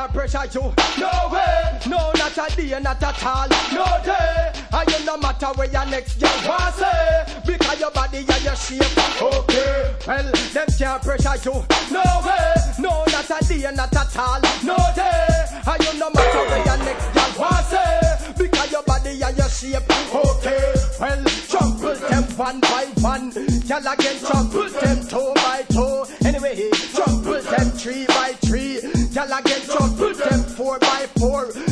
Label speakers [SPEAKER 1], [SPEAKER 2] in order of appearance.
[SPEAKER 1] can't pressure you. No way, no, not a day, not at all. No day, and you no matter where your next girl want say, because your body and your shape. Okay, well, them can't pressure you. No way, no, not a day, not at all. No day, and you no matter where your next girl want say, because your body and your shape. Okay, well, trample them one by one. Y'all again trample them two by two. Anyway, trample them 3 by 3. Y'all again trample them 4 by 4.